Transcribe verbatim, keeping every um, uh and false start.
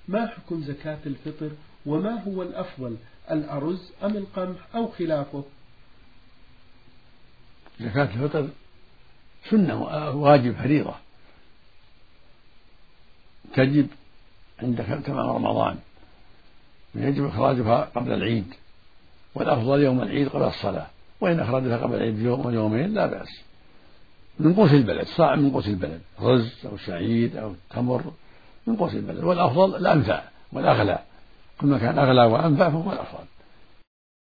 ما حكم زكاة الفطر وما هو الأفضل الأرز أم القمح أو خلافه؟ زكاة الفطر سنة واجب فريضة تجب عند تمام رمضان، يجب إخراجها قبل العيد، والأفضل يوم العيد قبل الصلاة، وإن أخرجها قبل العيد يوم ويومين لا بأس، من قوت البلد، صاع من قوت البلد، رز أو شعير أو تمر من قوت البلد، والأفضل الأنفع والأغلى، كل ما كان أغلى وأنفع فهو الأفضل.